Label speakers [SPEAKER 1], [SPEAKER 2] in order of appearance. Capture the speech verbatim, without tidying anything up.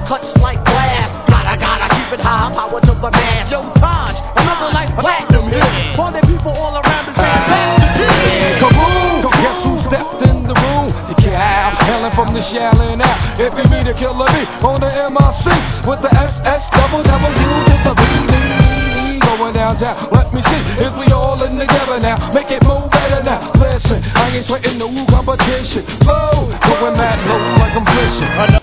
[SPEAKER 1] cuts like glass. Gotta, gotta keep it high, power to the mass. Yo, Taj, another like platinum hit. For the people all around me saying, pass the kid.
[SPEAKER 2] Kaboom! Guess who stepped in the room? The cow, hailing from the Shaolin out. If you meet a killer me on the M I C with the S S double double U with the B D going downtown. Let me see if we all in together now. Make it move better now. Listen, I ain't sweating no competition. Low, going that low like I'm fishing.